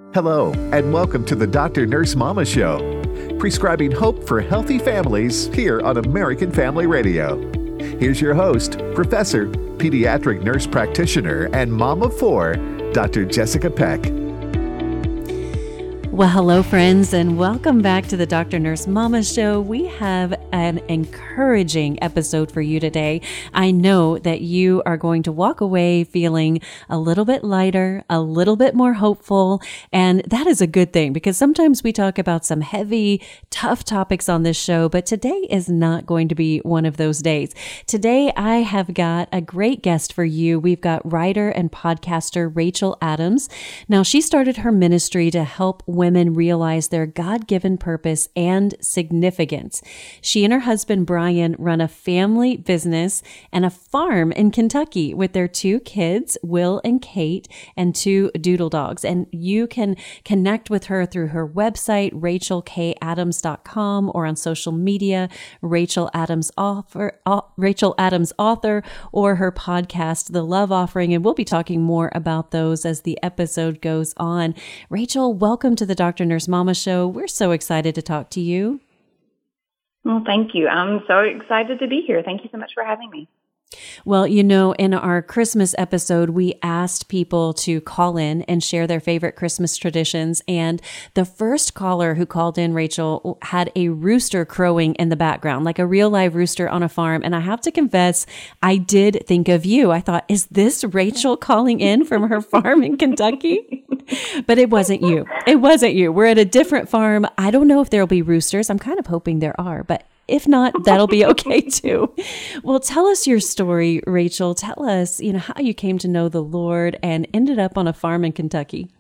Hello, and welcome to the Dr. Nurse Mama Show, prescribing hope for healthy families here on American Family Radio. Here's your host, Professor, Pediatric Nurse Practitioner, and Mom of Four, Dr. Jessica Peck. Well, hello, friends, and welcome back to the Dr. Nurse Mama Show. We have an encouraging episode for you today. I know that you are going to walk away feeling a little bit lighter, a little bit more hopeful, and that is a good thing because sometimes we talk about some heavy, tough topics on this show, but today is not going to be one of those days. Today, I have got a great guest for you. We've got writer and podcaster Rachel Adams. Now, she started her ministry to help women realize their God-given purpose and significance. She and her husband, Brian, run a family business and a farm in Kentucky with their two kids, Will and Kate, and two doodle dogs. And you can connect with her through her website, rachelkadams.com, or on social media, Rachel Adams Author, or her podcast, The Love Offering. And we'll be talking more about those as the episode goes on. Rachel, welcome to the Dr. Nurse Mama Show. We're so excited to talk to you. Well, thank you. I'm so excited to be here. Thank you so much for having me. Well, you know, in our Christmas episode, we asked people to call in and share their favorite Christmas traditions. And the first caller who called in, Rachel, had a rooster crowing in the background, like a real live rooster on a farm. And I have to confess, I did think of you. I thought, is this Rachel calling in from her farm in Kentucky? But it wasn't you. It wasn't you. We're at a different farm. I don't know if there'll be roosters. I'm kind of hoping there are, but if not, that'll be okay too. Well, tell us your story, Rachel. Tell us, how you came to know the Lord and ended up on a farm in Kentucky.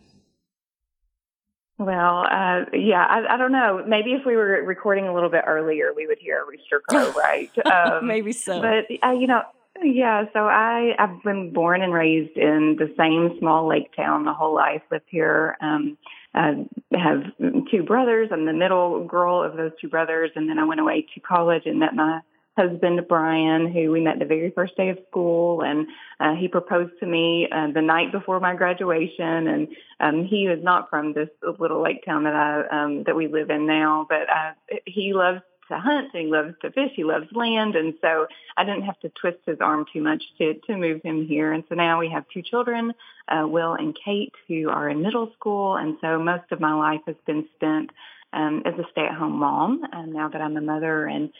Well, I don't know. Maybe if we were recording a little bit earlier, we would hear a rooster crow, right? Maybe so. But, so I've been born and raised in the same small lake town my whole life, lived here. I have two brothers. I'm the middle girl of those two brothers. And then I went away to college and met my husband, Brian, who we met the very first day of school. And he proposed to me the night before my graduation. And he is not from this little lake town that we live in now, but he loves to hunt, and he loves to fish, he loves land, and so I didn't have to twist his arm too much to move him here. And so now we have two children, Will and Kate, who are in middle school, and so most of my life has been spent as a stay-at-home mom, now that I'm a mother, and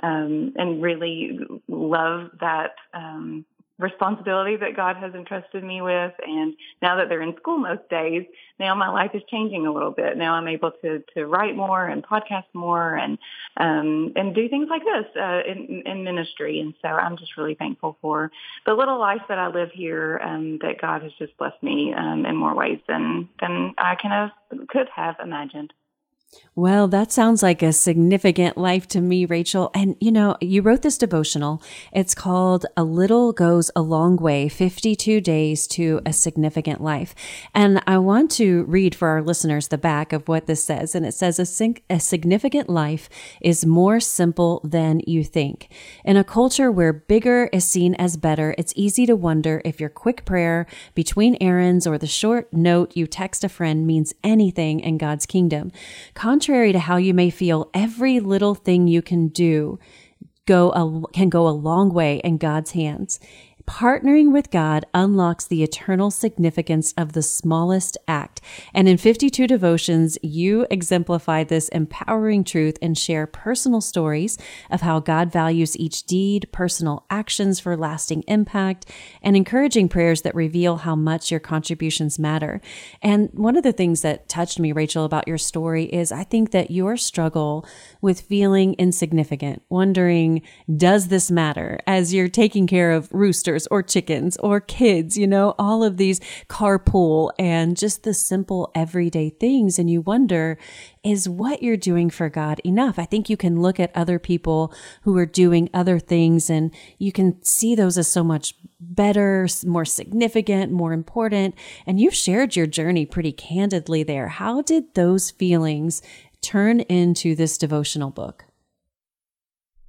really love that responsibility that God has entrusted me with. And now that they're in school most days, now my life is changing a little bit. Now I'm able to write more and podcast more and do things like this in ministry. And so I'm just really thankful for the little life that I live here, that God has just blessed me in more ways than I could have imagined. Well, that sounds like a significant life to me, Rachel. And, you wrote this devotional. It's called A Little Goes a Long Way, 52 Days to a Significant Life. And I want to read for our listeners the back of what this says. And it says, a significant life is more simple than you think. In a culture where bigger is seen as better, it's easy to wonder if your quick prayer between errands or the short note you text a friend means anything in God's kingdom. Contrary to how you may feel, every little thing you can do can go a long way in God's hands. Partnering with God unlocks the eternal significance of the smallest act. And in 52 devotions, you exemplify this empowering truth and share personal stories of how God values each deed, personal actions for lasting impact, and encouraging prayers that reveal how much your contributions matter. And one of the things that touched me, Rachel, about your story is I think that your struggle with feeling insignificant, wondering, does this matter, as you're taking care of roosters or chickens or kids, all of these carpool and just the simple everyday things. And you wonder, is what you're doing for God enough? I think you can look at other people who are doing other things and you can see those as so much better, more significant, more important. And you've shared your journey pretty candidly there. How did those feelings turn into this devotional book?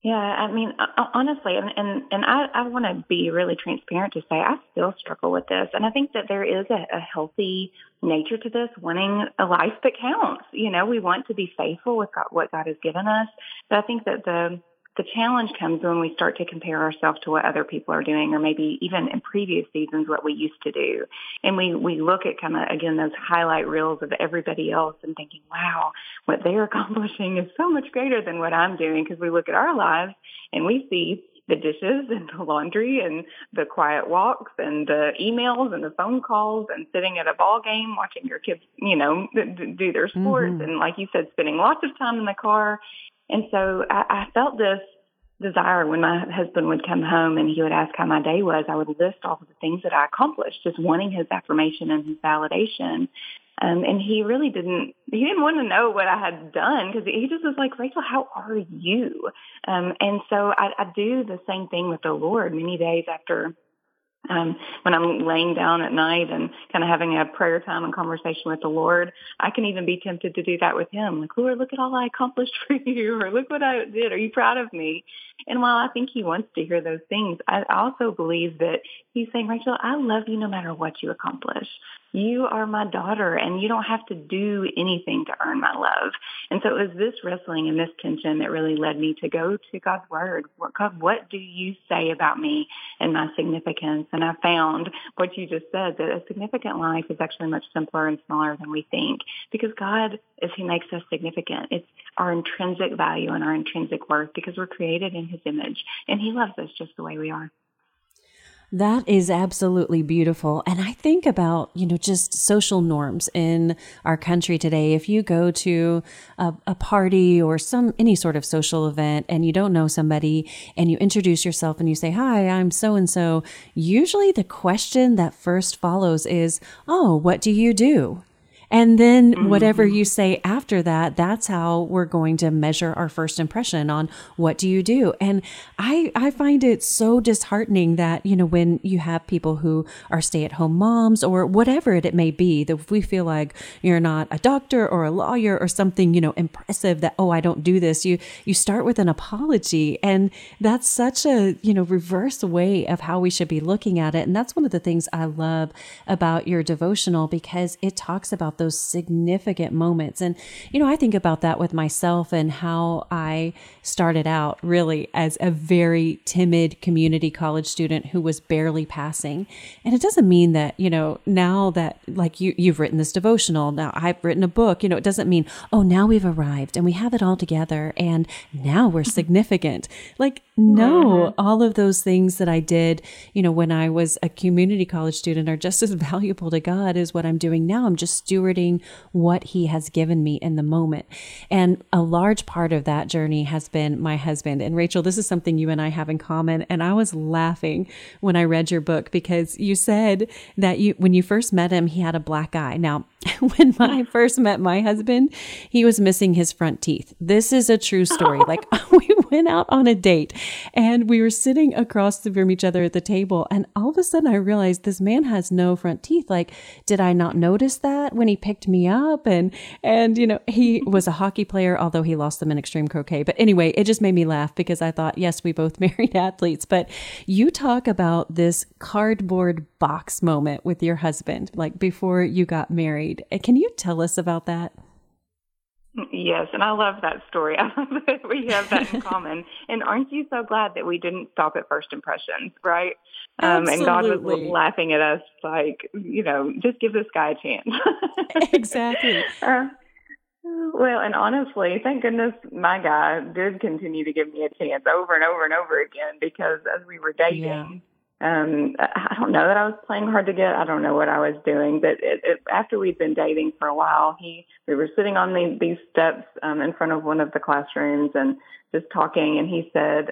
Yeah, I mean, honestly, and I want to be really transparent to say I still struggle with this. And I think that there is a healthy nature to this, wanting a life that counts. You know, we want to be faithful with God, what God has given us. But I think that the challenge comes when we start to compare ourselves to what other people are doing, or maybe even in previous seasons what we used to do. And we look at kind of, again, those highlight reels of everybody else and thinking, wow, what they're accomplishing is so much greater than what I'm doing, because we look at our lives and we see the dishes and the laundry and the quiet walks and the emails and the phone calls and sitting at a ball game watching your kids, you know, do their sports. Mm-hmm. And like you said, spending lots of time in the car. And so I felt this desire when my husband would come home and he would ask how my day was. I would list all of the things that I accomplished, just wanting his affirmation and his validation. And he didn't want to know what I had done, because he just was like, Rachel, how are you? And so I do the same thing with the Lord many days after when I'm laying down at night and kind of having a prayer time and conversation with the Lord. I can even be tempted to do that with him. Like, Lord, look at all I accomplished for you, or look what I did. Are you proud of me? And while I think he wants to hear those things, I also believe that he's saying, Rachel, I love you no matter what you accomplish. You are my daughter, and you don't have to do anything to earn my love. And so it was this wrestling and this tension that really led me to go to God's word. God, what do you say about me and my significance? And I found what you just said, that a significant life is actually much simpler and smaller than we think, because God is who makes us significant. It's our intrinsic value and our intrinsic worth, because we're created in his image, and he loves us just the way we are. That is absolutely beautiful. And I think about, just social norms in our country today. If you go to a party or any sort of social event and you don't know somebody and you introduce yourself and you say, hi, I'm so-and-so, usually the question that first follows is, oh, what do you do? And then whatever you say after that, that's how we're going to measure our first impression on what do you do. And I find it so disheartening that, when you have people who are stay-at-home moms or whatever it may be, that if we feel like you're not a doctor or a lawyer or something, impressive, that, oh, I don't do this, you start with an apology. And that's such a, reverse way of how we should be looking at it. And that's one of the things I love about your devotional, because it talks about those significant moments. And, I think about that with myself and how I started out really as a very timid community college student who was barely passing. And it doesn't mean that, now that like you've written this devotional, now I've written a book, it doesn't mean, oh, now we've arrived and we have it all together and now we're significant. Like, no, all of those things that I did, when I was a community college student are just as valuable to God as what I'm doing now. I'm just stewarding what he has given me in the moment. And a large part of that journey has been my husband. And Rachel, this is something you and I have in common. And I was laughing when I read your book, because you said that when you first met him, he had a black eye. Now, when I first met my husband, he was missing his front teeth. This is a true story. Like, we went out on a date and we were sitting across from each other at the table. And all of a sudden I realized this man has no front teeth. Like, did I not notice that when he picked me up? And he was a hockey player, although he lost them in extreme croquet. But anyway, it just made me laugh, because I thought, yes, we both married athletes. But you talk about this cardboard box moment with your husband, like before you got married. Can you tell us about that? Yes, and I love that story. I love that we have that in common. And aren't you so glad that we didn't stop at first impressions, right? And God was laughing at us like, just give this guy a chance. Exactly. Well, and honestly, thank goodness my guy did continue to give me a chance over and over and over again, because as we were dating, I don't know that I was playing hard to get. I don't know what I was doing, but after we'd been dating for a while, we were sitting on these steps in front of one of the classrooms and just talking. And he said,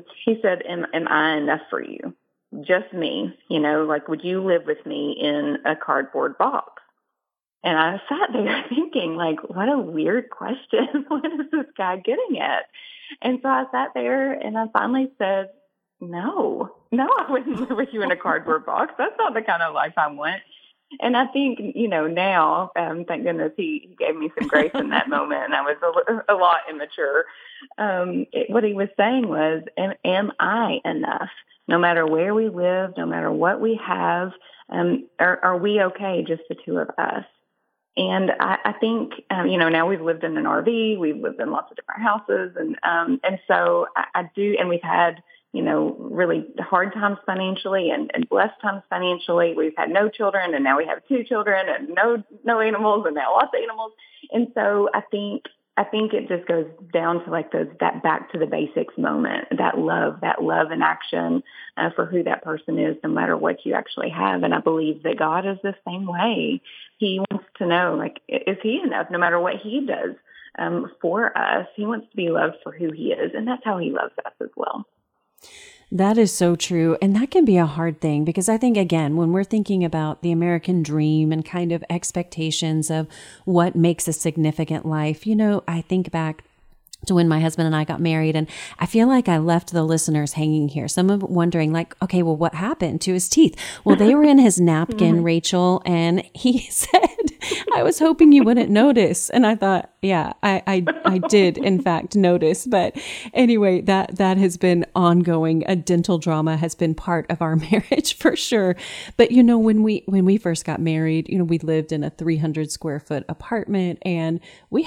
am I enough for you? Just me, like, would you live with me in a cardboard box? And I sat there thinking, like, what a weird question. What is this guy getting at? And so I sat there and I finally said, no, I wouldn't live with you in a cardboard box. That's not the kind of life I want. And I think, now, thank goodness he gave me some grace in that moment, and I was a lot immature. What he was saying was, am I enough? No matter where we live, no matter what we have, are we okay, just the two of us? And I think, now we've lived in an RV, we've lived in lots of different houses, and so I do, and we've had, really hard times financially and blessed times financially. We've had no children, and now we have 2 children, and no animals, and now lots of animals. And so I think it just goes down to like that back to the basics moment, that love in action for who that person is, no matter what you actually have. And I believe that God is the same way. He wants to know, like, is he enough? No matter what he does for us, he wants to be loved for who he is, and that's how he loves us as well. That is so true. And that can be a hard thing because I think, again, when we're thinking about the American dream and kind of expectations of what makes a significant life, I think back to when my husband and I got married, and I feel like I left the listeners hanging here. Some of them wondering like, okay, well, what happened to his teeth? Well, they were in his napkin, Rachel, and he said, I was hoping you wouldn't notice. And I thought, yeah, I did in fact notice. But anyway, that has been ongoing. A dental drama has been part of our marriage for sure. But when we first got married, we lived in a 300 square foot apartment, and we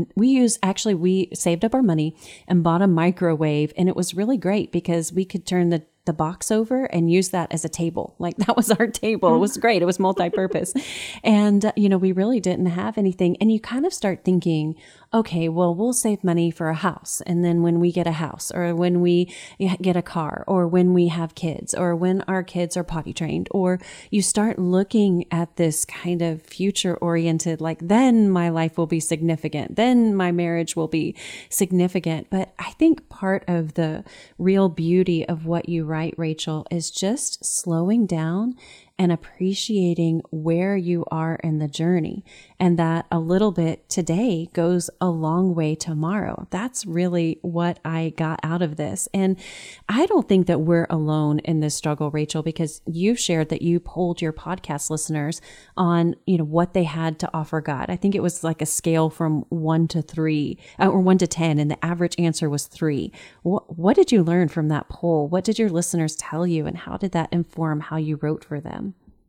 saved up our money and bought a microwave, and it was really great because we could turn the box over and use that as a table. Like that was our table. It was great. It was multi-purpose. And, we really didn't have anything. And you kind of start thinking, okay, well, we'll save money for a house. And then when we get a house, or when we get a car, or when we have kids, or when our kids are potty trained, or you start looking at this kind of future oriented, like then my life will be significant. Then my marriage will be significant. But I think part of the real beauty of what you write, Rachel, is just slowing down and appreciating where you are in the journey, and that a little bit today goes a long way tomorrow. That's really what I got out of this. And I don't think that we're alone in this struggle, Rachel, because you've shared that you polled your podcast listeners on, what they had to offer God. I think it was like a scale from 1 to 3 or 1 to 10, and the average answer was 3. What did you learn from that poll? What did your listeners tell you, and how did that inform how you wrote for them?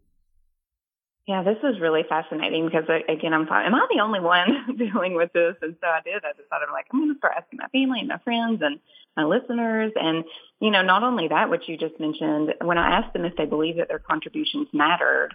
Yeah, this is really fascinating because, again, am I the only one dealing with this? And so I decided, I'm going to start asking my family and my friends and my listeners. And, not only that, what you just mentioned, when I asked them if they believe that their contributions mattered,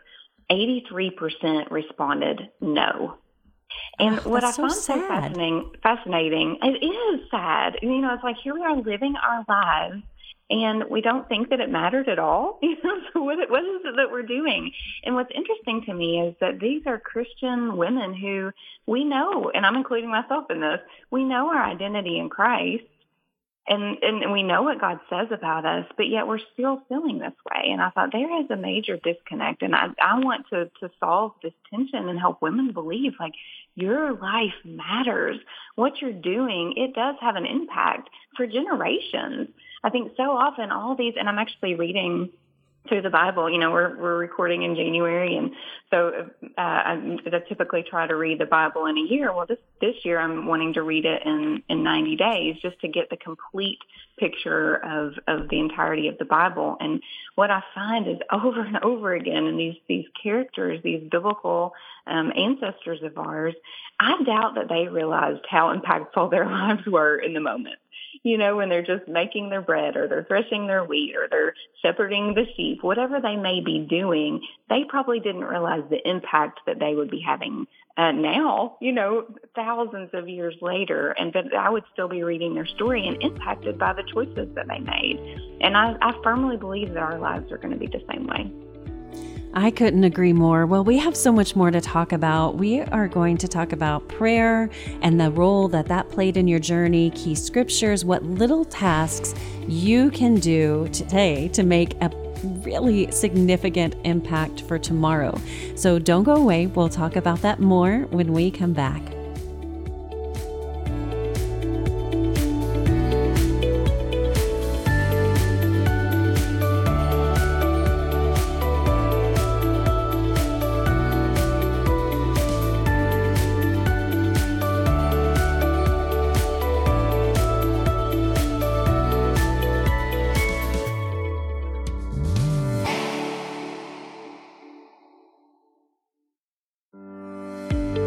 83% responded no. And what I find so fascinating, it is sad. It's like here we are living our lives, and we don't think that it mattered at all. So what is it that we're doing? And what's interesting to me is that these are Christian women who we know, and I'm including myself in this, we know our identity in Christ, and we know what God says about us, but yet we're still feeling this way. And I thought there is a major disconnect, and I want to solve this tension and help women believe, like, your life matters. What you're doing, it does have an impact for generations. I think so often all these, and I'm actually reading through the Bible. We're recording in January, and so I typically try to read the Bible in a year. Well, this year I'm wanting to read it in 90 days just to get the complete picture of the entirety of the Bible. And what I find is over and over again in these characters, these biblical ancestors of ours, I doubt that they realized how impactful their lives were in the moment. When they're just making their bread, or they're threshing their wheat, or they're shepherding the sheep, whatever they may be doing, they probably didn't realize the impact that they would be having now, thousands of years later, and that I would still be reading their story and impacted by the choices that they made. And I firmly believe that our lives are going to be the same way. I couldn't agree more. Well, we have so much more to talk about. We are going to talk about prayer and the role that played in your journey, key scriptures, what little tasks you can do today to make a really significant impact for tomorrow. So don't go away. We'll talk about that more when we come back.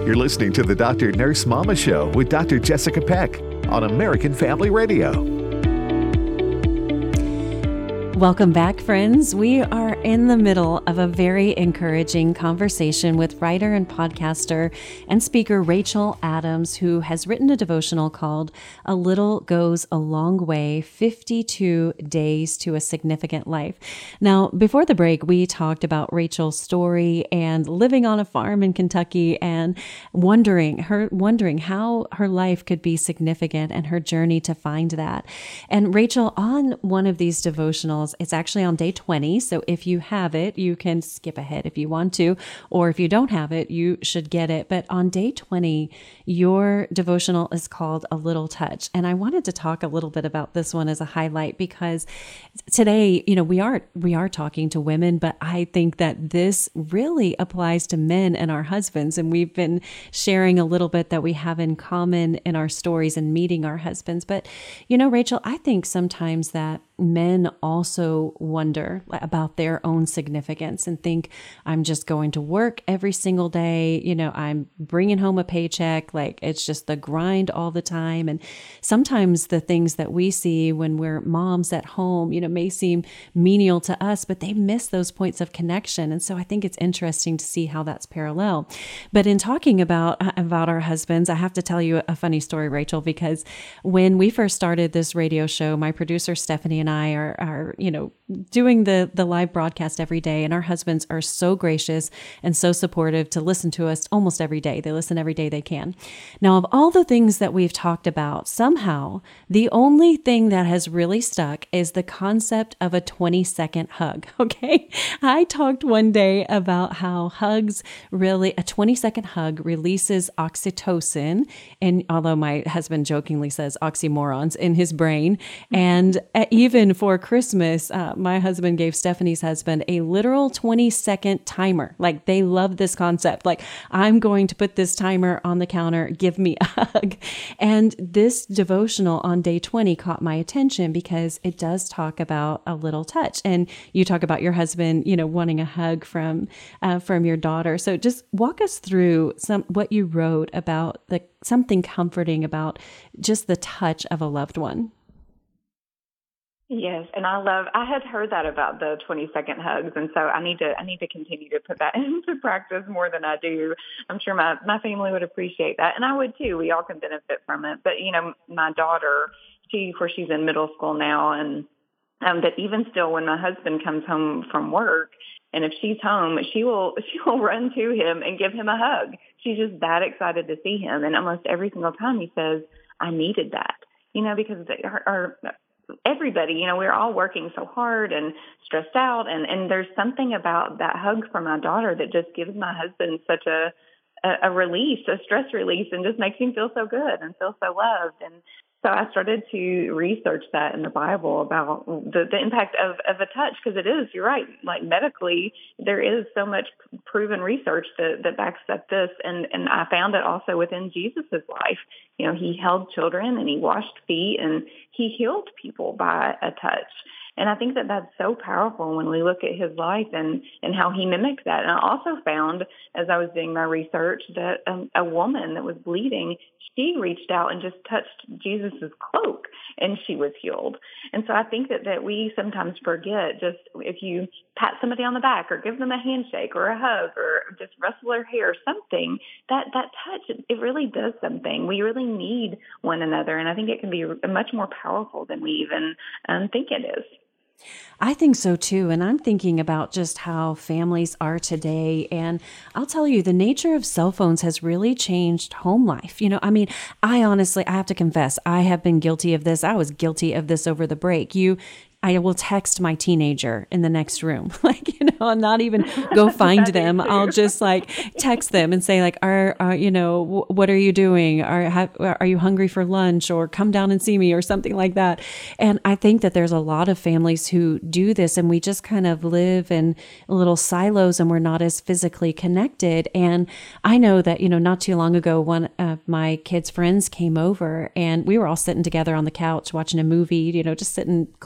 You're listening to the Dr. Nurse Mama Show with Dr. Jessica Peck on American Family Radio. Welcome back, friends. We are in the middle of a very encouraging conversation with writer and podcaster and speaker Rachel Adams, who has written a devotional called A Little Goes a Long Way, 52 Days to a Significant Life. Now, before the break, we talked about Rachel's story and living on a farm in Kentucky and wondering how her life could be significant and her journey to find that. And Rachel, on one of these devotionals, it's actually on day 20. So if you have it, you can skip ahead if you want to, or if you don't have it, you should get it. But on day 20, your devotional is called A Little Touch. And I wanted to talk a little bit about this one as a highlight because today, we are talking to women, but I think that this really applies to men and our husbands. And we've been sharing a little bit that we have in common in our stories and meeting our husbands. But, Rachel, I think sometimes that men also wonder about their own significance and think, I'm just going to work every single day. I'm bringing home a paycheck. Like it's just the grind all the time. And sometimes the things that we see when we're moms at home, may seem menial to us, but they miss those points of connection. And so I think it's interesting to see how that's parallel. But in talking about our husbands, I have to tell you a funny story, Rachel, because when we first started this radio show, my producer, Stephanie, and I are doing the live broadcast every day, and our husbands are so gracious and so supportive to listen to us almost every day. They listen every day they can. Now, of all the things that we've talked about, somehow the only thing that has really stuck is the concept of a 20-second hug. Okay. I talked one day about how hugs a 20-second hug releases oxytocin. And although my husband jokingly says oxymorons in his brain, and even for Christmas, my husband gave Stephanie's husband a literal 20-second timer. Like they love this concept. Like, I'm going to put this timer on the counter. Give me a hug. And this devotional on day 20 caught my attention because it does talk about a little touch. And you talk about your husband, wanting a hug from your daughter. So just walk us through what you wrote about something comforting about just the touch of a loved one. Yes, and I had heard that about the 20-second hugs, and so I need to continue to put that into practice more than I do. I'm sure my family would appreciate that, and I would too. We all can benefit from it. But my daughter, she's in middle school now, and but even still, when my husband comes home from work, and if she's home, she will run to him and give him a hug. She's just that excited to see him, and almost every single time he says, "I needed that," because everybody, we're all working so hard and stressed out. And there's something about that hug from my daughter that just gives my husband such a release, a stress release, and just makes him feel so good and feel so loved. And so I started to research that in the Bible about the impact of a touch, because it is, you're right, like medically, there is so much proven research that backs up this. And I found it also within Jesus's life. He held children and he washed feet and he healed people by a touch. And I think that that's so powerful when we look at his life and how he mimicked that. And I also found, as I was doing my research, that a woman that was bleeding, she reached out and just touched Jesus's cloak and she was healed. And so I think that we sometimes forget, just if you pat somebody on the back or give them a handshake or a hug or just rustle their hair or something, that touch, it really does something. We really need one another. And I think it can be much more powerful than we even think it is. I think so too. And I'm thinking about just how families are today. And I'll tell you, the nature of cell phones has really changed home life. I have to confess, I have been guilty of this. I was guilty of this over the break. I will text my teenager in the next room, I'll not even go find them. I'll just text them and say what are you doing? Are you hungry for lunch, or come down and see me, or something like that. And I think that there's a lot of families who do this, and we just kind of live in little silos and we're not as physically connected. And I know that, not too long ago, one of my kids' friends came over and we were all sitting together on the couch watching a movie, just sitting close together.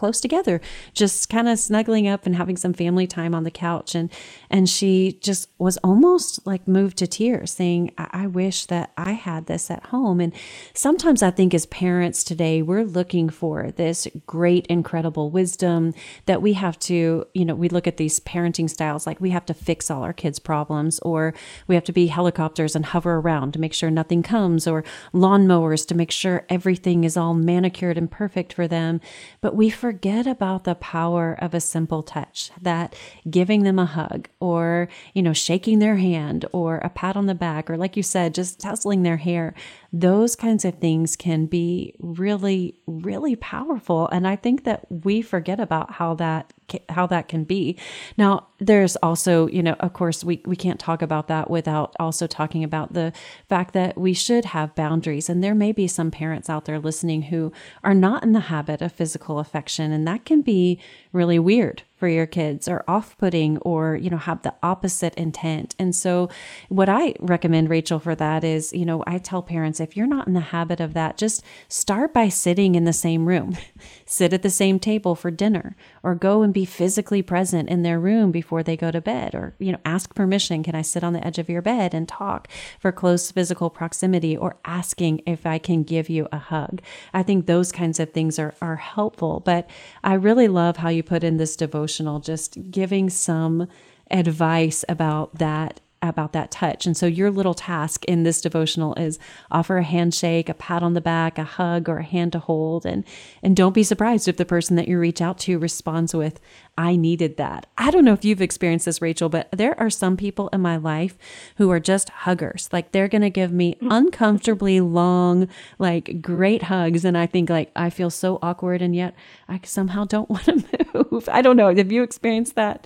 brother just kind of snuggling up and having some family time on the couch. And she just was almost like moved to tears, saying, I wish that I had this at home. And sometimes I think as parents today, we're looking for this great, incredible wisdom that we have to, we look at these parenting styles like we have to fix all our kids' problems, or we have to be helicopters and hover around to make sure nothing comes, or lawnmowers to make sure everything is all manicured and perfect for them. But we forget about the power of a simple touch, that giving them a hug, or, shaking their hand, or a pat on the back, or like you said, just tussling their hair. Those kinds of things can be really, really powerful. And I think that we forget about how that can be. Now, there's also, of course, we can't talk about that without also talking about the fact that we should have boundaries. And there may be some parents out there listening who are not in the habit of physical affection, and that can be really weird for your kids, or off-putting, or, have the opposite intent. And so what I recommend, Rachel, for that is, I tell parents, if you're not in the habit of that, just start by sitting in the same room, sit at the same table for dinner, or go and be physically present in their room before they go to bed, or, ask permission. Can I sit on the edge of your bed and talk, for close physical proximity, or asking if I can give you a hug. I think those kinds of things are helpful, but I really love how you put in this devotional, just giving some advice about that touch. And so your little task in this devotional is offer a handshake, a pat on the back, a hug, or a hand to hold. And don't be surprised if the person that you reach out to responds with, I needed that. I don't know if you've experienced this, Rachel, but there are some people in my life who are just huggers. Like, they're going to give me uncomfortably long, like, great hugs. And I think, like, I feel so awkward, and yet I somehow don't want to move. I don't know. Have you experienced that?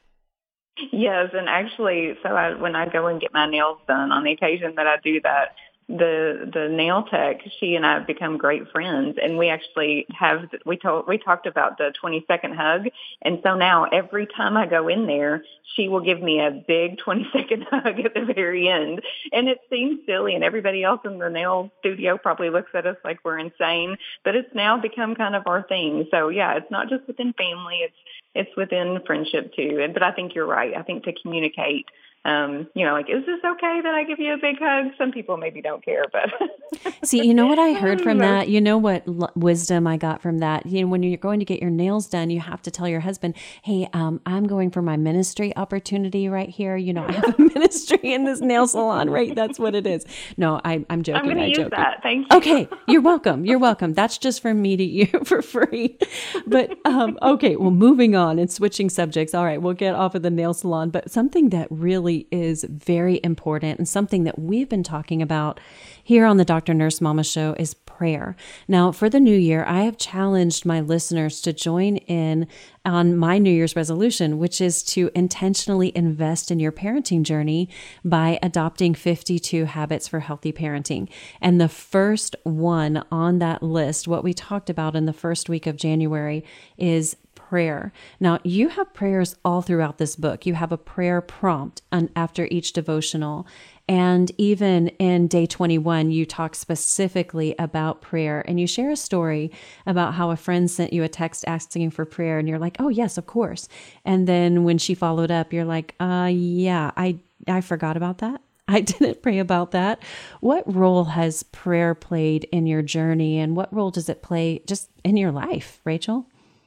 Yes, and actually, when I go and get my nails done, on the occasion that I do that, the nail tech, she and I have become great friends, and we actually we talked about the 20-second hug, and so now every time I go in there, she will give me a big 20-second hug at the very end. And it seems silly, and everybody else in the nail studio probably looks at us like we're insane, but it's now become kind of our thing. So yeah, it's not just within family, it's within friendship too. But I think you're right. I think to communicate, like, is this okay that I give you a big hug? Some people maybe don't care, but see, you know what I heard from that? You know what wisdom I got from that? When you're going to get your nails done, you have to tell your husband, hey, I'm going for my ministry opportunity right here. I have a ministry in this nail salon, right? That's what it is. No, I'm joking. I'm going to use that. Thank you. Okay. You're welcome. You're welcome. That's just from me to you for free. But, okay. Well, moving on and switching subjects. All right. We'll get off of the nail salon, but something that really is very important, and something that we've been talking about here on the Dr. Nurse Mama Show, is prayer. Now, for the new year, I have challenged my listeners to join in on my New Year's resolution, which is to intentionally invest in your parenting journey by adopting 52 habits for healthy parenting. And the first one on that list, what we talked about in the first week of January, is prayer. Now, you have prayers all throughout this book. You have a prayer prompt after each devotional. And even in day 21, you talk specifically about prayer, and you share a story about how a friend sent you a text asking for prayer, and you're like, oh yes, of course. And then when she followed up, you're like, yeah, I forgot about that. I didn't pray about that. What role has prayer played in your journey, and what role does it play just in your life, Rachel?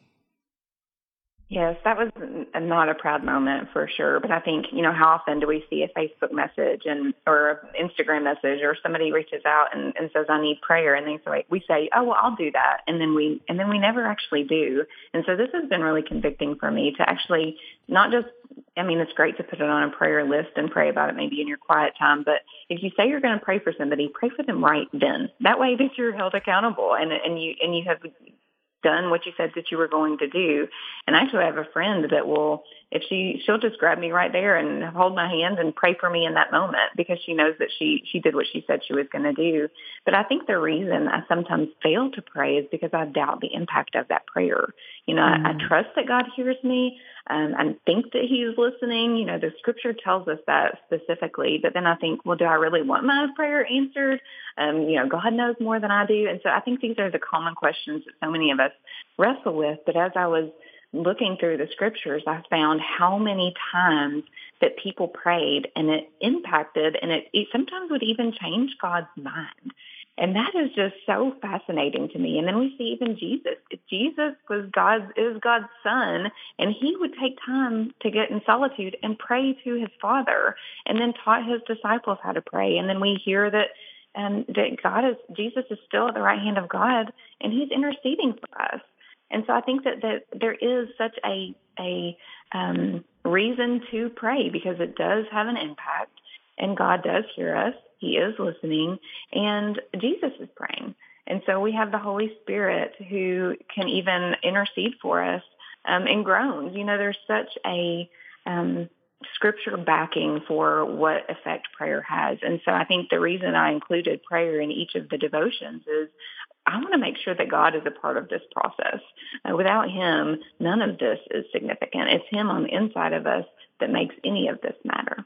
Yes, that was not a proud moment for sure. But I think, how often do we see a Facebook message or an Instagram message, or somebody reaches out and says, I need prayer. And we say, oh, well, I'll do that. And then we never actually do. And so this has been really convicting for me to actually not just, it's great to put it on a prayer list and pray about it maybe in your quiet time. But if you say you're going to pray for somebody, pray for them right then. That way that you're held accountable and you have done what you said that you were going to do. And actually I have a friend that she'll just grab me right there and hold my hand and pray for me in that moment, because she knows that she did what she said she was going to do. But I think the reason I sometimes fail to pray is because I doubt the impact of that prayer. I trust that God hears me. I think that he's listening. You know, the scripture tells us that specifically. But then I think, well, do I really want my prayer answered? You know, God knows more than I do. And so I think these are the common questions that so many of us wrestle with. But as I was looking through the scriptures, I found how many times that people prayed and it impacted, and it sometimes would even change God's mind. And that is just so fascinating to me. And then we see even Jesus. Jesus is God's son, and he would take time to get in solitude and pray to his Father, and then taught his disciples how to pray. And then we hear that Jesus is still at the right hand of God, and he's interceding for us. And so I think that there is such a reason to pray, because it does have an impact, and God does hear us. He is listening, and Jesus is praying. And so we have the Holy Spirit who can even intercede for us in groans. You know, there's such a scripture backing for what effect prayer has. And so I think the reason I included prayer in each of the devotions is I want to make sure that God is a part of this process. Without him, none of this is significant. It's him on the inside of us that makes any of this matter.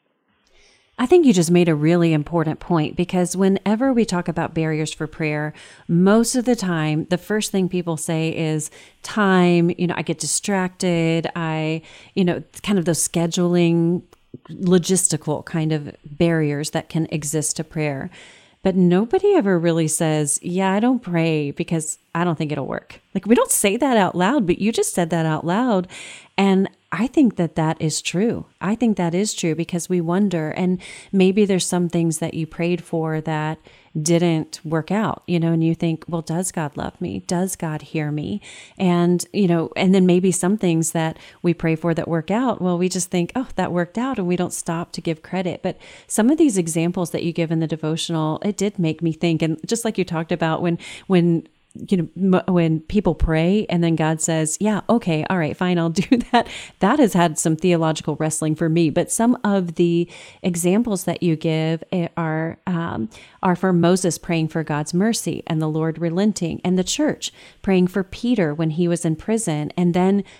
I think you just made a really important point, because whenever we talk about barriers for prayer, most of the time, the first thing people say is time. You know, I get distracted. Kind of those scheduling, logistical kind of barriers that can exist to prayer. But nobody ever really says, yeah, I don't pray because I don't think it'll work. Like, we don't say that out loud, but you just said that out loud. And I think that is true. I think that is true, because we wonder, and maybe there's some things that you prayed for that didn't work out, you know, and you think, well, does God love me? Does God hear me? And, you know, and then maybe some things that we pray for that work out, well, we just think, oh, that worked out, and we don't stop to give credit. But some of these examples that you give in the devotional, it did make me think, and just like you talked about when people pray and then God says, yeah, okay, all right, fine, I'll do that. That has had some theological wrestling for me. But some of the examples that you give are for Moses praying for God's mercy and the Lord relenting, and the church praying for Peter when he was in prison. And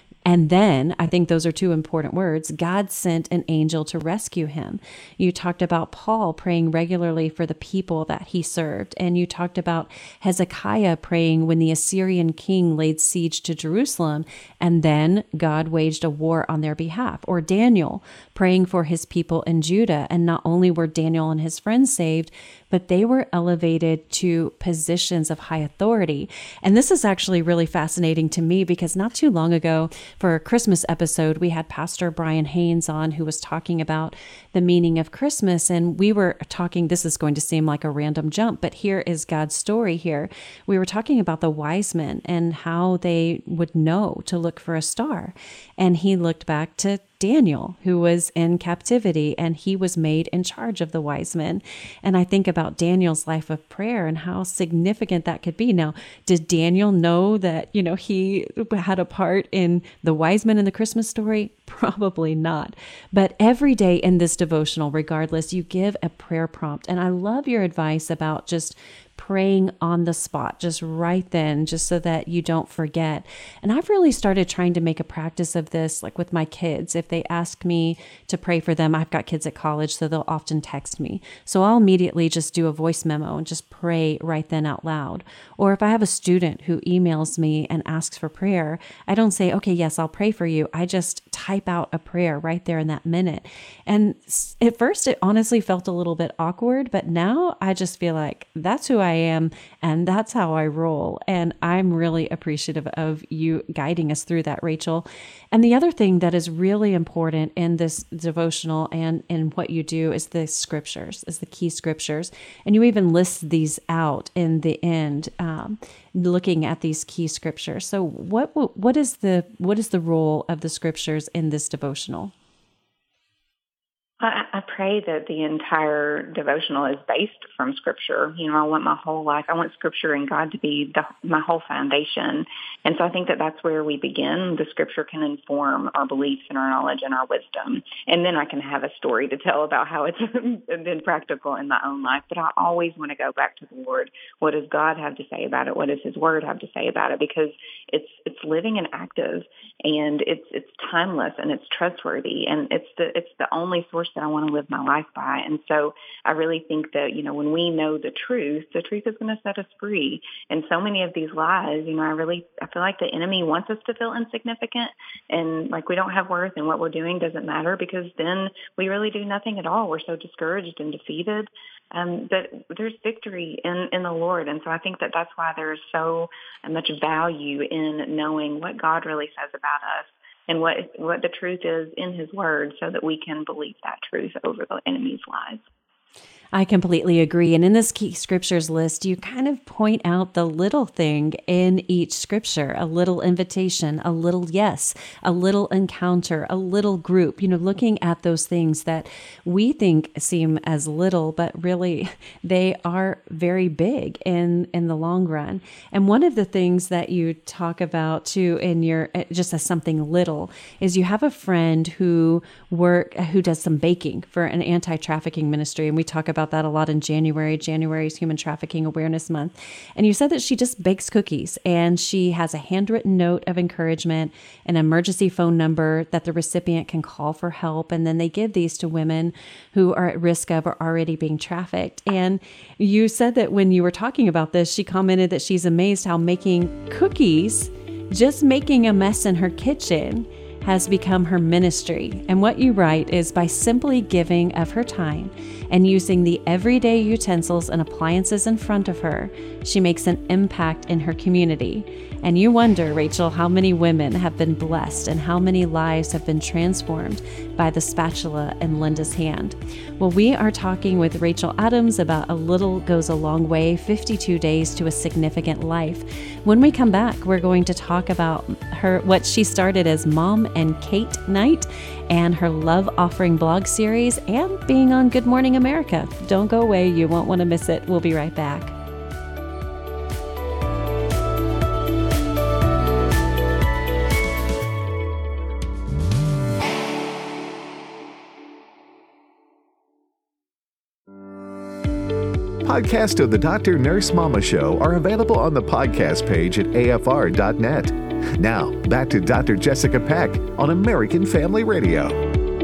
then, I think those are two important words, God sent an angel to rescue him. You talked about Paul praying regularly for the people that he served. And you talked about Hezekiah praying when the Assyrian king laid siege to Jerusalem, and then God waged a war on their behalf. Or Daniel praying for his people in Judah. And not only were Daniel and his friends saved, but they were elevated to positions of high authority. And this is actually really fascinating to me, because not too long ago, for a Christmas episode, we had Pastor Brian Haynes on, who was talking about the meaning of Christmas. And we were talking, this is going to seem like a random jump, but here is God's story here. We were talking about the wise men and how they would know to look for a star. And he looked back to Daniel, who was in captivity, and he was made in charge of the wise men. And I think about Daniel's life of prayer and how significant that could be. Now, did Daniel know that, you know, he had a part in the wise men in the Christmas story? Probably not. But every day in this devotional, regardless, you give a prayer prompt. And I love your advice about just praying on the spot, just right then, just so that you don't forget. And I've really started trying to make a practice of this, like with my kids. If they ask me to pray for them, I've got kids at college, so they'll often text me. So I'll immediately just do a voice memo and just pray right then out loud. Or if I have a student who emails me and asks for prayer, I don't say, okay, yes, I'll pray for you. I just type out a prayer right there in that minute. And at first, it honestly felt a little bit awkward, but now I just feel like that's who I am, and that's how I roll. And I'm really appreciative of you guiding us through that, Rachel. And the other thing that is really important in this devotional and in what you do is the scriptures, is the key scriptures. And you even list these out in the end, looking at these key scriptures. So what is the role of the scriptures in this devotional? I pray that the entire devotional is based from Scripture. I want my whole life, I want Scripture and God to be my whole foundation. And so I think that that's where we begin. The Scripture can inform our beliefs and our knowledge and our wisdom. And then I can have a story to tell about how it's been practical in my own life. But I always want to go back to the Lord. What does God have to say about it? What does His Word have to say about it? Because it's living and active, and it's timeless, and it's trustworthy, and it's the only source that I want to live my life by. And so I really think that, when we know the truth is going to set us free. And so many of these lies, I feel like the enemy wants us to feel insignificant and like we don't have worth and what we're doing doesn't matter, because then we really do nothing at all. We're so discouraged and defeated. But there's victory in the Lord. And so I think that that's why there's so much value in knowing what God really says about us and what the truth is in His Word, so that we can believe that truth over the enemy's lies. I completely agree. And in this key scriptures list, you kind of point out the little thing in each scripture, a little invitation, a little yes, a little encounter, a little group, looking at those things that we think seem as little, but really they are very big in the long run. And one of the things that you talk about too in your, just as something little, is you have a friend who does some baking for an anti-trafficking ministry. And we talk about that a lot in January. January is Human Trafficking Awareness Month. And you said that she just bakes cookies, and she has a handwritten note of encouragement, an emergency phone number that the recipient can call for help. And then they give these to women who are at risk of or already being trafficked. And you said that when you were talking about this, she commented that she's amazed how making cookies, just making a mess in her kitchen, has become her ministry. And what you write is, by simply giving of her time and using the everyday utensils and appliances in front of her, she makes an impact in her community. And you wonder, Rachel, how many women have been blessed and how many lives have been transformed by the spatula in Linda's hand. Well, we are talking with Rachel Adams about A Little Goes a Long Way, 52 Days to a Significant Life. When we come back, we're going to talk about what she started as Mom and Kate Night, and her love offering blog series, and being on Good Morning America. Don't go away. You won't want to miss it. We'll be right back. Podcasts of the Dr. Nurse Mama Show are available on the podcast page at afr.net. Now, back to Dr. Jessica Peck on American Family Radio.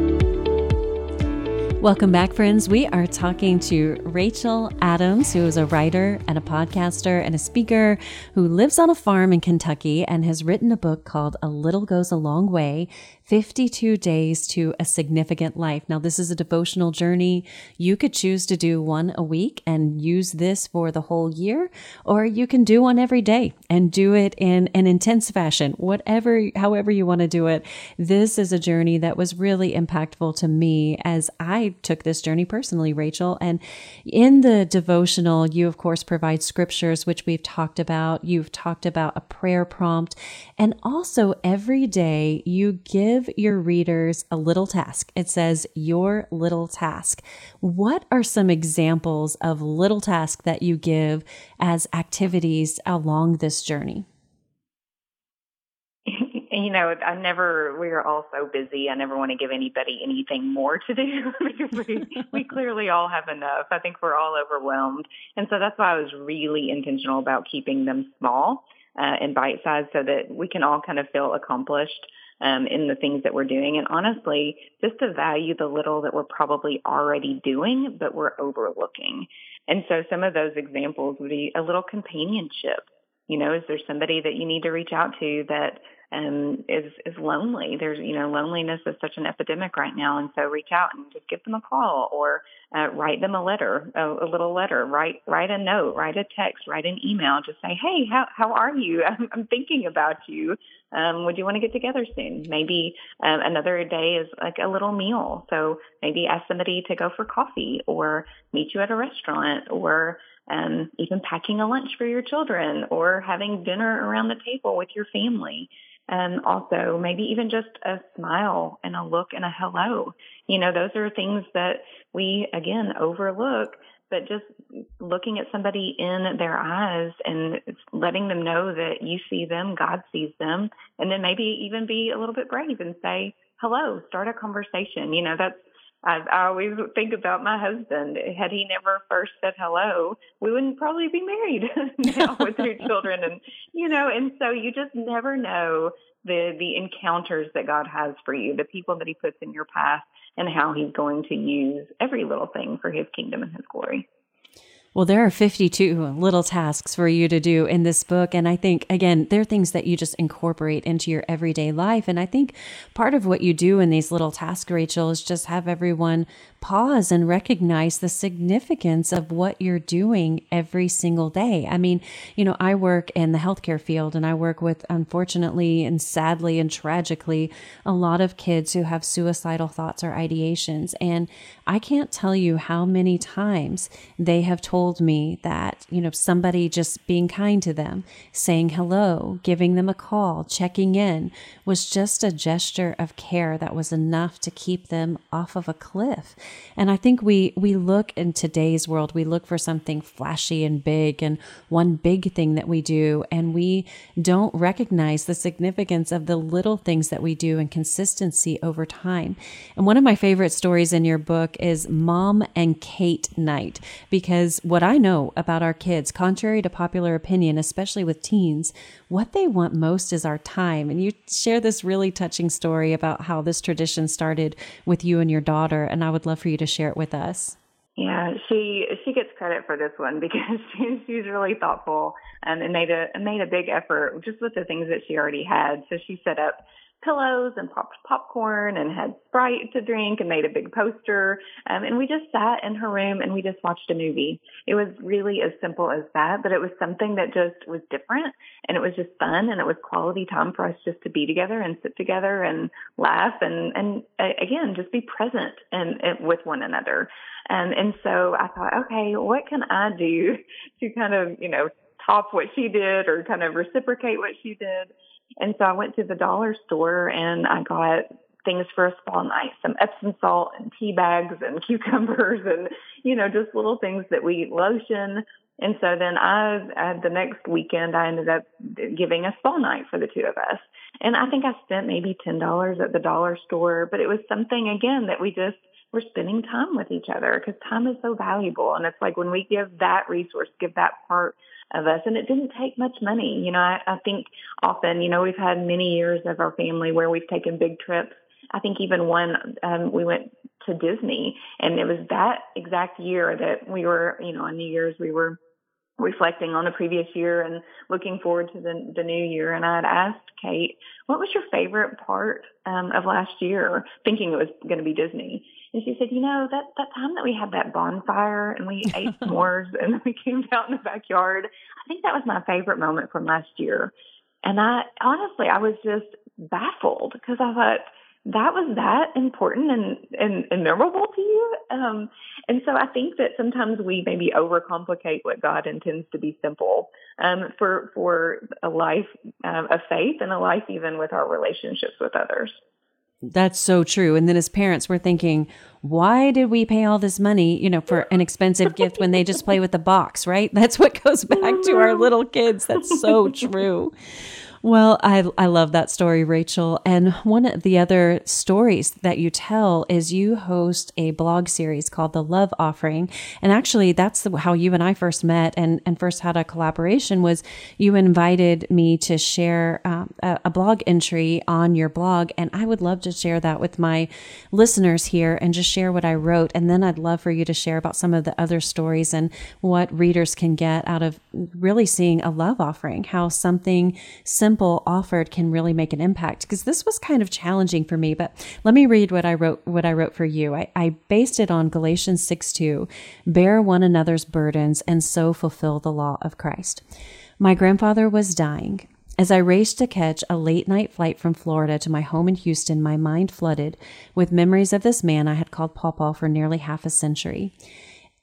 Welcome back, friends. We are talking to Rachel Adams, who is a writer and a podcaster and a speaker who lives on a farm in Kentucky and has written a book called A Little Goes a Long Way, 52 Days to a Significant Life. Now, this is a devotional journey. You could choose to do one a week and use this for the whole year, or you can do one every day and do it in an intense fashion, however you want to do it. This is a journey that was really impactful to me as I took this journey personally, Rachel. And in the devotional, you of course provide scriptures, which we've talked about. You've talked about a prayer prompt, and also every day you give your readers a little task. It says your little task. What are some examples of little tasks that you give as activities along this journey? We are all so busy. I never want to give anybody anything more to do because we clearly all have enough. I think we're all overwhelmed. And so that's why I was really intentional about keeping them small and bite-sized so that we can all kind of feel accomplished in the things that we're doing. And honestly, just to value the little that we're probably already doing, but we're overlooking. And so some of those examples would be a little companionship. Is there somebody that you need to reach out to that is lonely? There's, loneliness is such an epidemic right now. And so reach out and just give them a call, or write them a letter, a little letter, write a note, write a text, write an email. Just say, hey, how are you? I'm thinking about you. Would you want to get together soon? Maybe another day is like a little meal. So maybe ask somebody to go for coffee or meet you at a restaurant, or even packing a lunch for your children, or having dinner around the table with your family. Also, maybe even just a smile and a look and a hello. Those are things that we, again, overlook. But just looking at somebody in their eyes and letting them know that you see them, God sees them, and then maybe even be a little bit brave and say, hello, start a conversation. I always think about my husband. Had he never first said hello, we wouldn't probably be married now with 2 children. And so you just never know the encounters that God has for you, the people that he puts in your path, and how he's going to use every little thing for his kingdom and his glory. Well, there are 52 little tasks for you to do in this book. And I think, again, they're things that you just incorporate into your everyday life. And I think part of what you do in these little tasks, Rachel, is just have everyone pause and recognize the significance of what you're doing every single day. I mean, I work in the healthcare field, and I work with, unfortunately and sadly and tragically, a lot of kids who have suicidal thoughts or ideations. And I can't tell you how many times they have told me that, somebody just being kind to them, saying hello, giving them a call, checking in was just a gesture of care that was enough to keep them off of a cliff. And I think we look in today's world, we look for something flashy and big and one big thing that we do, and we don't recognize the significance of the little things that we do and consistency over time. And one of my favorite stories in your book is Mom and Kate Night, because what I know about our kids, contrary to popular opinion, especially with teens, what they want most is our time. And you share this really touching story about how this tradition started with you and your daughter, and I would love for you to share it with us. Yeah, she gets credit for this one because she's really thoughtful and made a big effort just with the things that she already had. So she set up pillows and popped popcorn and had Sprite to drink and made a big poster. And we just sat in her room and we just watched a movie. It was really as simple as that, but it was something that just was different, and it was just fun, and it was quality time for us just to be together and sit together and laugh and again, just be present and with one another. And so I thought, okay, what can I do to kind of, top what she did or kind of reciprocate what she did? And so I went to the dollar store and I got things for a spa night, some Epsom salt and tea bags and cucumbers and, just little things that we lotion. And so then the next weekend, I ended up giving a spa night for the 2 of us. And I think I spent maybe $10 at the dollar store, but it was something, again, that we just were spending time with each other because time is so valuable. And it's like when we give that resource, give that part of us, and it didn't take much money. I think often, we've had many years of our family where we've taken big trips. I think even one, we went to Disney, and it was that exact year that we were, on New Year's, we were reflecting on the previous year and looking forward to the new year. And I had asked Kate, what was your favorite part of last year, thinking it was going to be Disney? And she said, that time that we had that bonfire and we ate s'mores and we came out in the backyard, I think that was my favorite moment from last year. And I was just baffled because I thought, that was that important and memorable to you. And so I think that sometimes we maybe overcomplicate what God intends to be simple for a life of faith and a life even with our relationships with others. That's so true. And then as parents, we're thinking, why did we pay all this money, for an expensive gift when they just play with the box, right? That's what goes back to our little kids. That's so true. Well, I love that story, Rachel. And one of the other stories that you tell is you host a blog series called The Love Offering. And actually, that's how you and I first met and first had a collaboration was you invited me to share a blog entry on your blog. And I would love to share that with my listeners here and just share what I wrote. And then I'd love for you to share about some of the other stories and what readers can get out of really seeing a love offering, how something simple offered can really make an impact, because this was kind of challenging for me. But let me read what I wrote for you. I based it on Galatians 6:2, bear one another's burdens and so fulfill the law of Christ. My grandfather was dying. As I raced to catch a late night flight from Florida to my home in Houston, my mind flooded with memories of this man I had called Pawpaw for nearly half a century.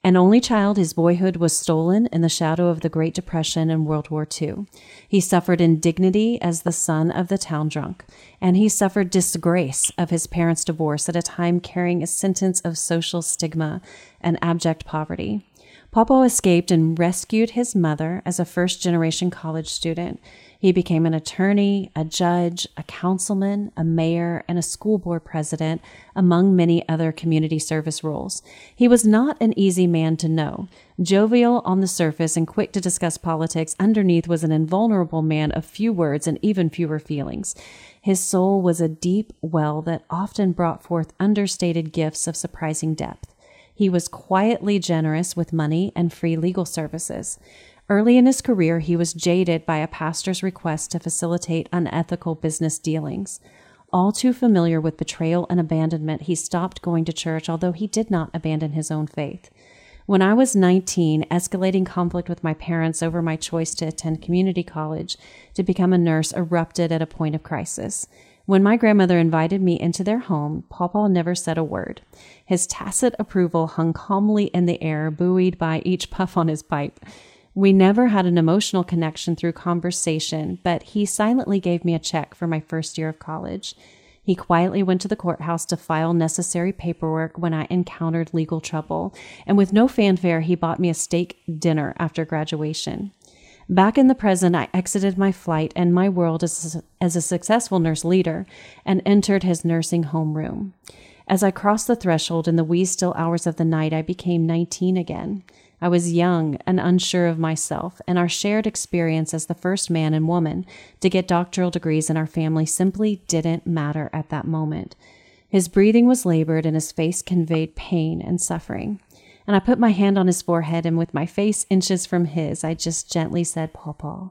An only child, his boyhood was stolen in the shadow of the Great Depression and World War II. He suffered indignity as the son of the town drunk, and he suffered disgrace of his parents' divorce at a time carrying a sentence of social stigma and abject poverty. Pawpaw escaped and rescued his mother as a first-generation college student. He became an attorney, a judge, a councilman, a mayor, and a school board president, among many other community service roles. He was not an easy man to know. Jovial on the surface and quick to discuss politics, underneath was an invulnerable man of few words and even fewer feelings. His soul was a deep well that often brought forth understated gifts of surprising depth. He was quietly generous with money and free legal services. Early in his career, he was jaded by a pastor's request to facilitate unethical business dealings. All too familiar with betrayal and abandonment, he stopped going to church, although he did not abandon his own faith. When I was 19, escalating conflict with my parents over my choice to attend community college to become a nurse erupted at a point of crisis. When my grandmother invited me into their home, Pawpaw never said a word. His tacit approval hung calmly in the air, buoyed by each puff on his pipe. We never had an emotional connection through conversation, but he silently gave me a check for my first year of college. He quietly went to the courthouse to file necessary paperwork when I encountered legal trouble, and with no fanfare, he bought me a steak dinner after graduation. Back in the present, I exited my flight and my world as a successful nurse leader and entered his nursing home room. As I crossed the threshold in the wee still hours of the night, I became 19 again. I was young and unsure of myself, and our shared experience as the first man and woman to get doctoral degrees in our family simply didn't matter at that moment. His breathing was labored, and his face conveyed pain and suffering. And I put my hand on his forehead, and with my face inches from his, I just gently said, "Pawpaw."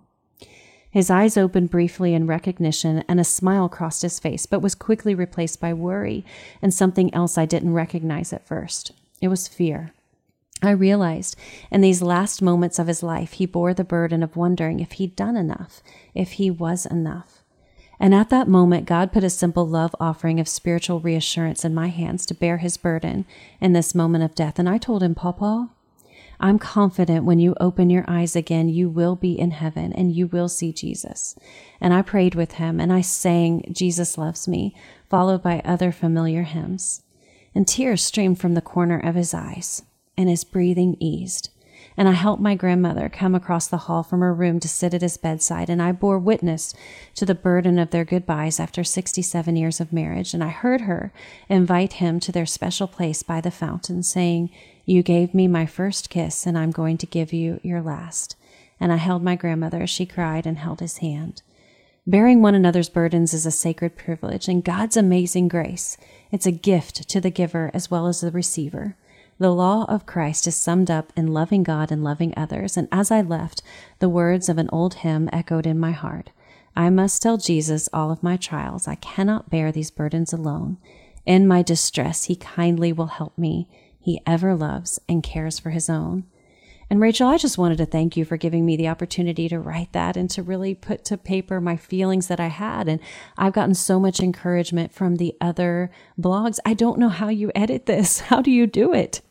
His eyes opened briefly in recognition, and a smile crossed his face, but was quickly replaced by worry and something else I didn't recognize at first. It was fear. I realized in these last moments of his life, he bore the burden of wondering if he'd done enough, if he was enough. And at that moment, God put a simple love offering of spiritual reassurance in my hands to bear his burden in this moment of death. And I told him, "Pawpaw, I'm confident when you open your eyes again, you will be in heaven and you will see Jesus." And I prayed with him and I sang "Jesus Loves Me," followed by other familiar hymns. And tears streamed from the corner of his eyes, and his breathing eased. And I helped my grandmother come across the hall from her room to sit at his bedside, and I bore witness to the burden of their goodbyes after 67 years of marriage. And I heard her invite him to their special place by the fountain, saying, "You gave me my first kiss, and I'm going to give you your last." And I held my grandmother as she cried and held his hand. Bearing one another's burdens is a sacred privilege, and God's amazing grace. It's a gift to the giver as well as the receiver. The law of Christ is summed up in loving God and loving others, and as I left, the words of an old hymn echoed in my heart. I must tell Jesus all of my trials. I cannot bear these burdens alone. In my distress, he kindly will help me. He ever loves and cares for his own. And Rachel, I just wanted to thank you for giving me the opportunity to write that and to really put to paper my feelings that I had. And I've gotten so much encouragement from the other blogs. I don't know how you edit this. How do you do it?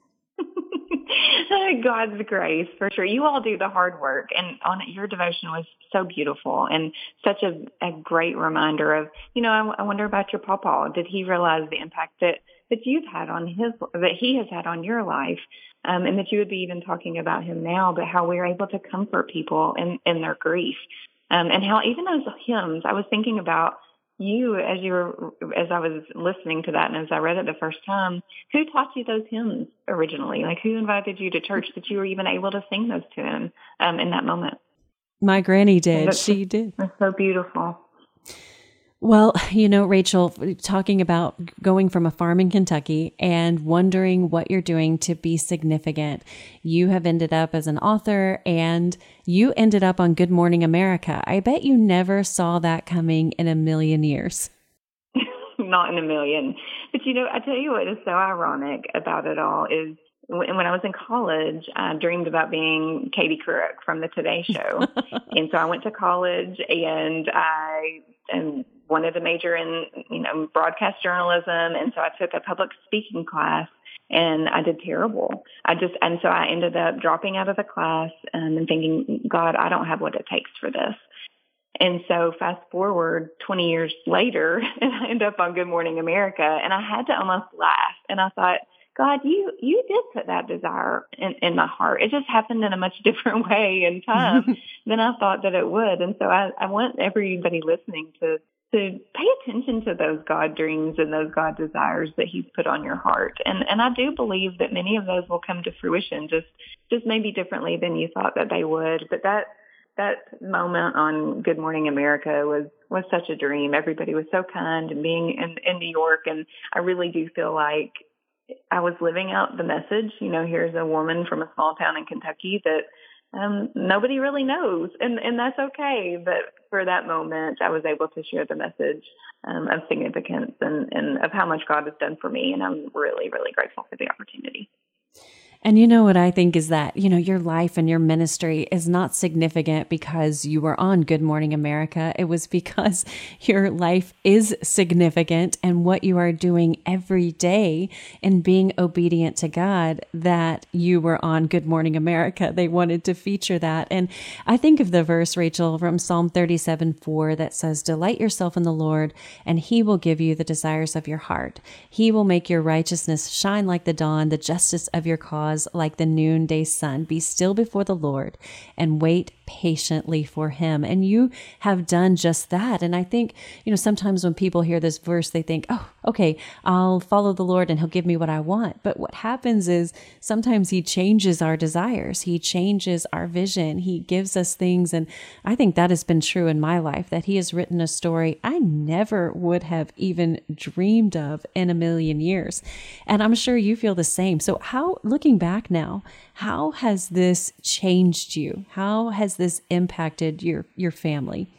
God's grace, for sure. You all do the hard work, and your devotion was so beautiful and such a great reminder of, I wonder about your pawpaw. Did he realize the impact that you've had on that he has had on your life? And that you would be even talking about him now, but how we're able to comfort people in their grief. And how even those hymns, I was thinking about you as I was listening to that and as I read it the first time. Who taught you those hymns originally? Like, who invited you to church that you were even able to sing those to him in that moment? My granny did. She did. That's so beautiful. Well, Rachel, talking about going from a farm in Kentucky and wondering what you're doing to be significant, you have ended up as an author and you ended up on Good Morning America. I bet you never saw that coming in a million years. Not in a million. But, I tell you what is so ironic about it all is when I was in college, I dreamed about being Katie Couric from the Today Show. And so I went to college and I wanted to major in, broadcast journalism. And so I took a public speaking class and I did terrible. And so I ended up dropping out of the class and thinking, God, I don't have what it takes for this. And so fast forward 20 years later, and I end up on Good Morning America, and I had to almost laugh. And I thought, God, you did put that desire in my heart. It just happened in a much different way in time than I thought that it would. And so I want everybody listening to pay attention to those God dreams and those God desires that He's put on your heart. And I do believe that many of those will come to fruition, just maybe differently than you thought that they would. But that moment on Good Morning America was such a dream. Everybody was so kind, and being in New York, and I really do feel like I was living out the message. Here's a woman from a small town in Kentucky that nobody really knows, and that's okay. But for that moment, I was able to share the message of significance and of how much God has done for me, and I'm really, really grateful for the opportunity. And you know what I think is that, your life and your ministry is not significant because you were on Good Morning America. It was because your life is significant and what you are doing every day and being obedient to God that you were on Good Morning America. They wanted to feature that. And I think of the verse, Rachel, from Psalm 37:4 that says, "Delight yourself in the Lord, and He will give you the desires of your heart. He will make your righteousness shine like the dawn, the justice of your cause like the noonday sun. Be still before the Lord and wait patiently for Him." And you have done just that. And I think, sometimes when people hear this verse, they think, oh, okay, I'll follow the Lord and He'll give me what I want. But what happens is sometimes He changes our desires. He changes our vision. He gives us things. And I think that has been true in my life, that He has written a story I never would have even dreamed of in a million years. And I'm sure you feel the same. So looking back now, how has this changed you? How has this impacted your family?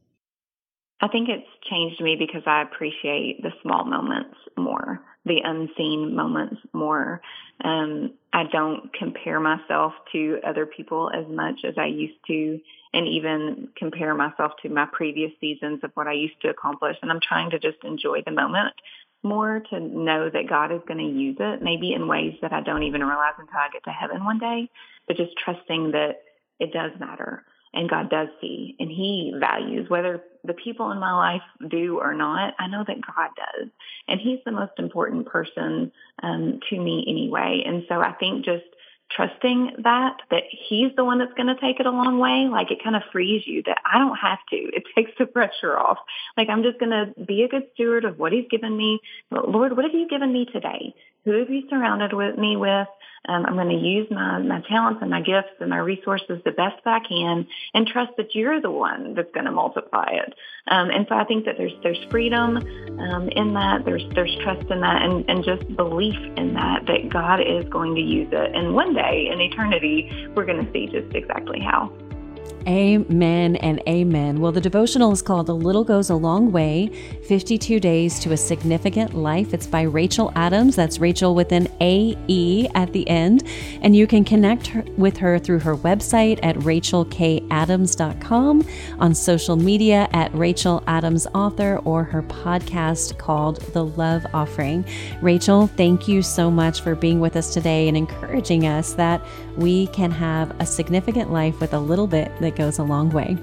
I think it's changed me because I appreciate the small moments more, the unseen moments more. I don't compare myself to other people as much as I used to, and even compare myself to my previous seasons of what I used to accomplish. And I'm trying to just enjoy the moment more, to know that God is going to use it, maybe in ways that I don't even realize until I get to heaven one day, but just trusting that it does matter and God does see and He values whether the people in my life do or not. I know that God does, and He's the most important person to me anyway. And so I think just trusting that He's the one that's going to take it a long way, like it kind of frees you that I don't have to. It takes the pressure off. Like I'm just going to be a good steward of what He's given me. Lord, what have you given me today? Who have you surrounded me with? I'm going to use my talents and my gifts and my resources the best that I can, and trust that You're the one that's going to multiply it. And so I think that there's freedom in that. There's trust in that, and just belief in that God is going to use it. And one day in eternity, we're going to see just exactly how. Amen and amen. Well, the devotional is called A Little Goes a Long Way, 52 Days to a Significant Life. It's by Rachel Adams. That's Rachel with an A-E at the end. And you can connect with her through her website at rachelkadams.com, on social media at Rachel Adams Author, or her podcast called The Love Offering. Rachel, thank you so much for being with us today and encouraging us that we can have a significant life with a little bit that goes a long way.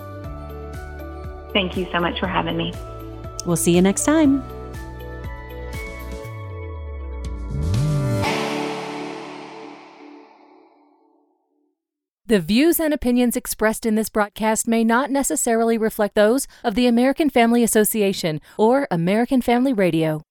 Thank you so much for having me. We'll see you next time. The views and opinions expressed in this broadcast may not necessarily reflect those of the American Family Association or American Family Radio.